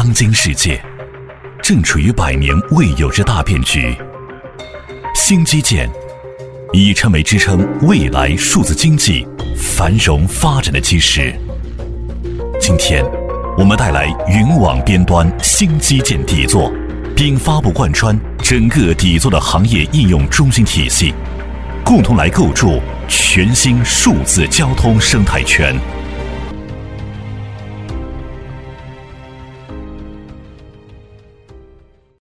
当今世界正处于100年未有之大变局，新基建已成为支撑未来数字经济繁荣发展的基石。今天，我们带来云网边端新基建底座，并发布贯穿整个底座的行业应用中心体系，共同来构筑全新数字交通生态圈。